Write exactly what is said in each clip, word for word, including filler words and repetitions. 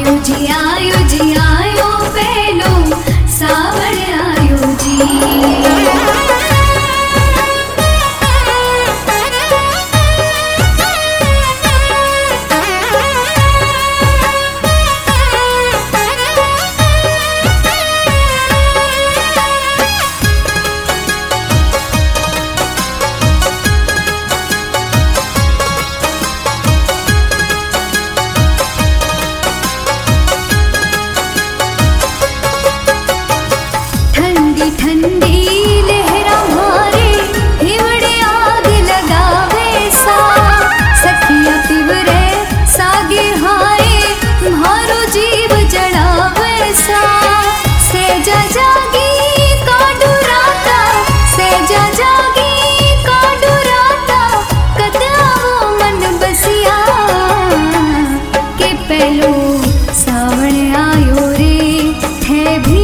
जी आयो जी आयो पहलो सावण आयो जी। ठंडी लहरा मारे हिवड़े आग लगावे सा सखिया तिवरे सागे हारे मारो जीव जड़ावे सा सेजा जागी काडू राता सेजा जागी काडू राता कदआवो मन बसिया के पहलो सावण आयो रे है भी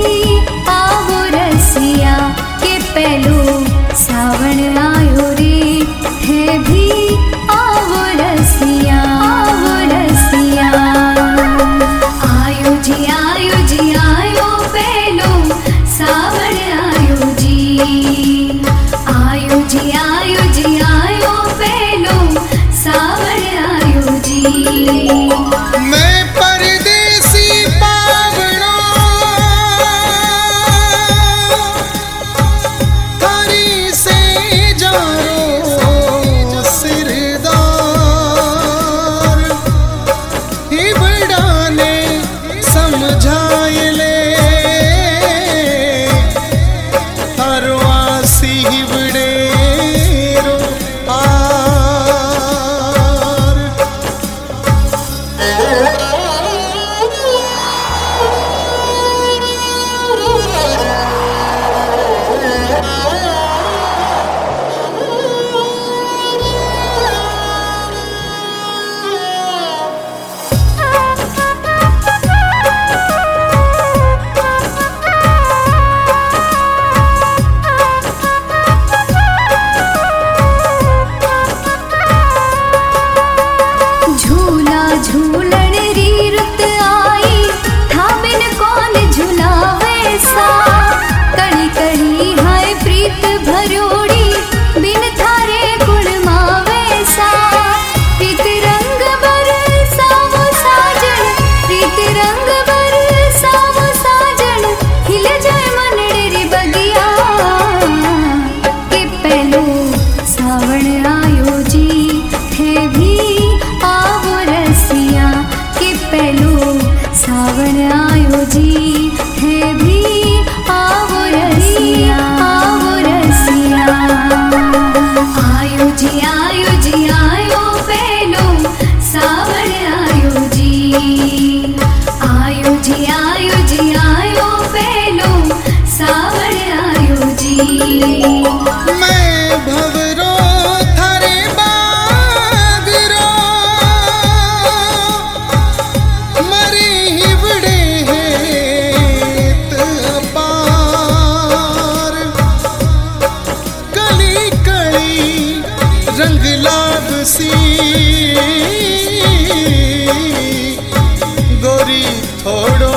के पहलो सावण आयो रे है भी आवो रसिया आवो रसिया। आयो जी आयो जी आयो पहलो सावण आयो जी। आयो जी आयो जी आयो पहलो सावण आयो जी। मैं परदेसी पावना झूलन री रुत आई थामिन कौन झुलावे सा कड़ी कड़ी हाय प्रीत भरोड़ी बिन थारे गुण मावे सा प्रीत रंग बर सावो साजन प्रीत रंग बर सावो साजन हिल जाए मनड़े री बगिया के पहलो सावण आयो जी है भी आवो रसिया के पहलो सावण आयो जी है भी आवो रसिया आवो रसिया। आयो जी आयो जी आयो पहलो सावण आयो जी। आयो जी आयो जी आयो पहलो सावण आयो जी। मैं भवरो थारे बागरो मरे हिवड़े हेत अपार कली कली रंग लाबसी गोरी थोड़ो